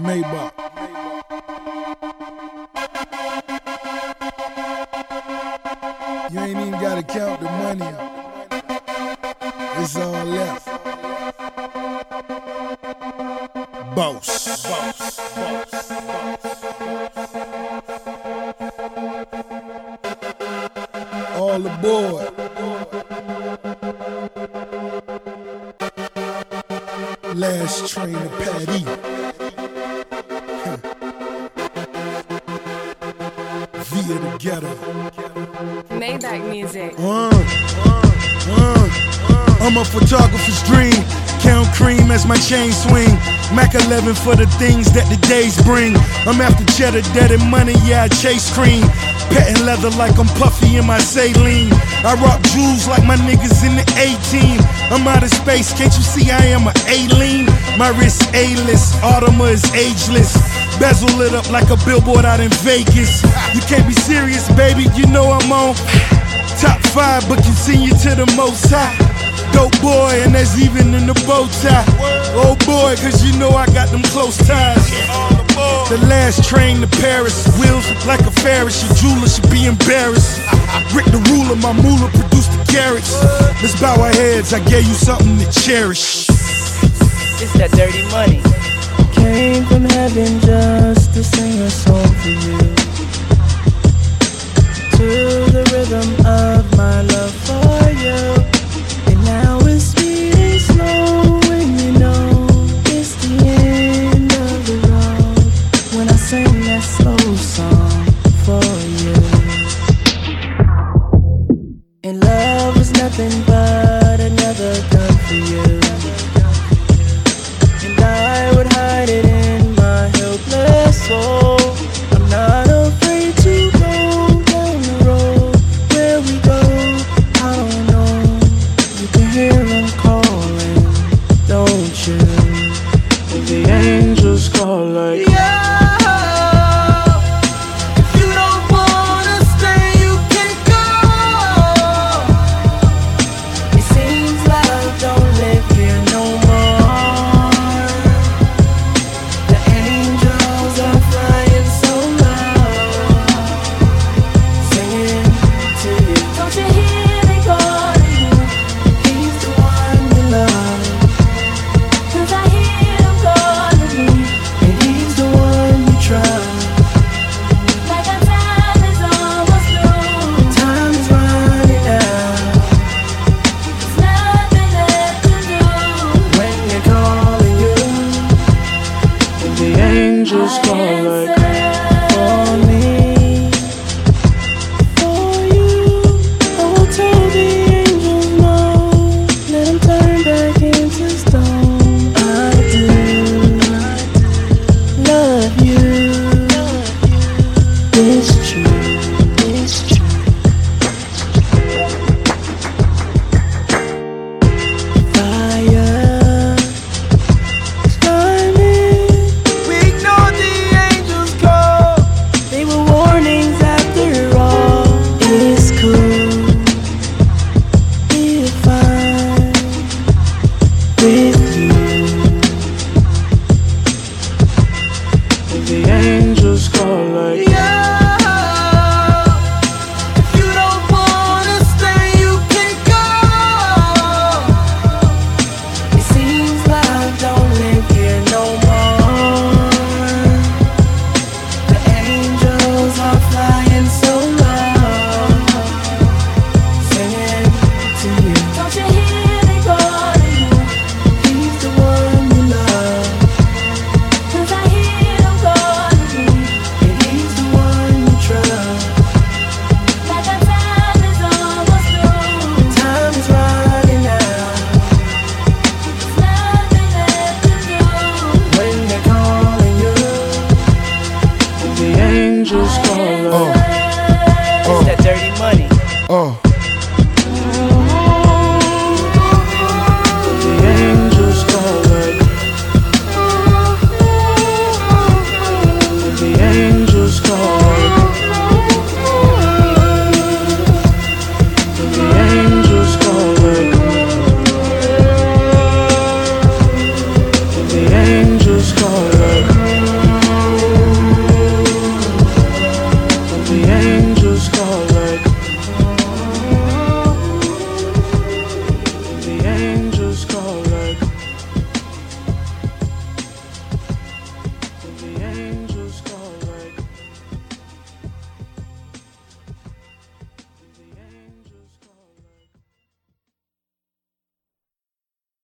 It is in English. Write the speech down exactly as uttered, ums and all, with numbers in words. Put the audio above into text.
Maybach. You ain't even gotta count the money. It's all left. Boss. Boss. Boss. All aboard. Last train to Patty. Via the ghetto. Maybach music. Uh, uh, uh, I'm a photographer's dream. Count cream as my chain swing. Mac eleven for the things that the days bring. I'm after cheddar, dead and money, yeah, I chase cream. Petting leather like I'm puffy in my saline. I rock jewels like my niggas in the A-team. I'm out of space, can't you see I am an alien? My wrist A-list, Audemars is ageless. Bezel lit up like a billboard out in Vegas. You can't be serious, baby, you know I'm on top five, but continue to the most high. Dope boy, and that's even in the bow tie. Oh boy, cause you know I got them close ties. The last train to Paris, wheels like a Ferris. Your jeweler should be embarrassed. Rick the ruler, my moolah produced the carrots. Let's bow our heads, I gave you something to cherish. It's that dirty money. Came from heaven just to sing a song for you, to the rhythm of my love for you. And now it's sweet and slow when you know it's the end of the road, when I sing that slow song for you. And love was nothing but another gun for you, and I would hide it in my helpless soul. I'm not afraid to go down the road. Where we go, I don't know. You can hear them calling, don't you? And the angels call like, yeah. If you don't wanna stay, you can go. It seems love don't live here no more. The angels are flying so low, singing to you. Don't you hear they calling you? He's the one you love. Cause I hear them calling me, and he's the one you trust. Like our time is almost through. Time is running out. There's nothing left to do. When they're calling you, and the angels call like for me, for you. I will tell the angels no. Let them turn back into stone. I do love you. It's true. It's true. Fire is climbing. We ignored the angels' call. They were warnings after all. It's cool if I'm with you. And the angels call like, yeah. If you don't wanna stay, you can go. It seems love don't live here no more. The angels are flying so low, singing to you. Don't you hear they calling you? He's the one you love. Cause I hear them calling me, and he's the one you trust. Like our time is almost through. Time is running out. There's nothing left to do. When they're calling you, and the angels call like, It's that dirty money. Uh.